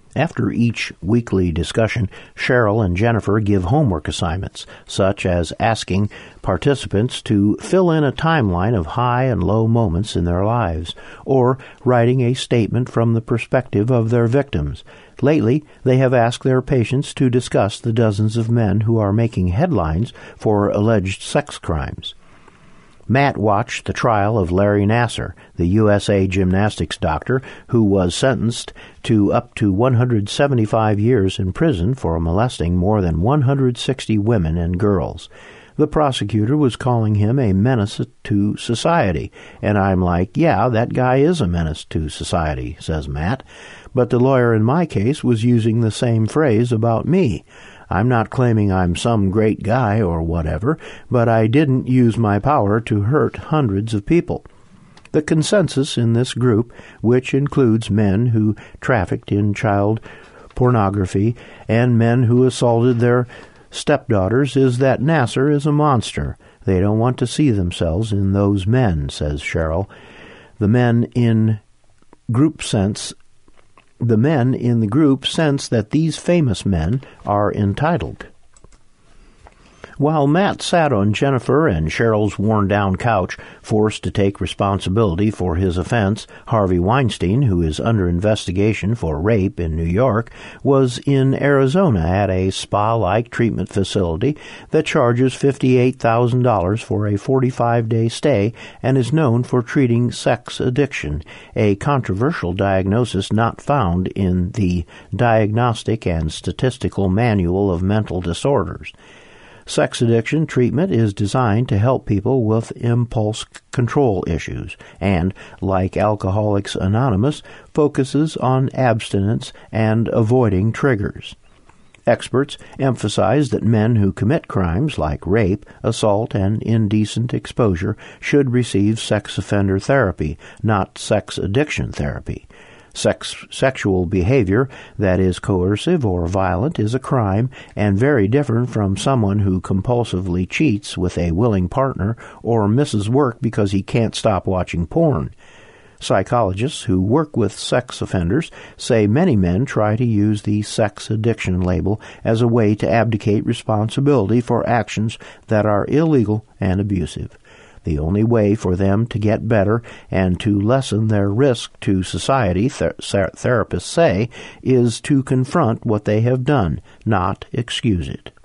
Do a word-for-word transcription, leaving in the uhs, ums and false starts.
After each weekly discussion, Cheryl and Jennifer give homework assignments, such as asking participants to fill in a timeline of high and low moments in their lives, or writing a statement from the perspective of their victims. Lately, they have asked their patients to discuss the dozens of men who are making headlines for alleged sex crimes. Matt watched the trial of Larry Nassar, the U S A gymnastics doctor who was sentenced to up to one hundred seventy-five years in prison for molesting more than one hundred sixty women and girls. The prosecutor was calling him a menace to society, and I'm like, yeah, that guy is a menace to society, says Matt. But the lawyer in my case was using the same phrase about me. I'm not claiming I'm some great guy or whatever, but I didn't use my power to hurt hundreds of people. The consensus in this group, which includes men who trafficked in child pornography and men who assaulted their stepdaughters, is that Nassar is a monster. They don't want to see themselves in those men, says Cheryl. The men in group sense The men in the group sense that these famous men are entitled. While Matt sat on Jennifer and Cheryl's worn-down couch, forced to take responsibility for his offense, Harvey Weinstein, who is under investigation for rape in New York, was in Arizona at a spa-like treatment facility that charges fifty-eight thousand dollars for a forty-five day stay and is known for treating sex addiction, a controversial diagnosis not found in the Diagnostic and Statistical Manual of Mental Disorders. Sex addiction treatment is designed to help people with impulse control issues and, like Alcoholics Anonymous, focuses on abstinence and avoiding triggers. Experts emphasize that men who commit crimes like rape, assault, and indecent exposure should receive sex offender therapy, not sex addiction therapy. Sex, sexual behavior that is coercive or violent is a crime and very different from someone who compulsively cheats with a willing partner or misses work because he can't stop watching porn. Psychologists who work with sex offenders say many men try to use the sex addiction label as a way to abdicate responsibility for actions that are illegal and abusive. The only way for them to get better and to lessen their risk to society, ther- therapists say, is to confront what they have done, not excuse it.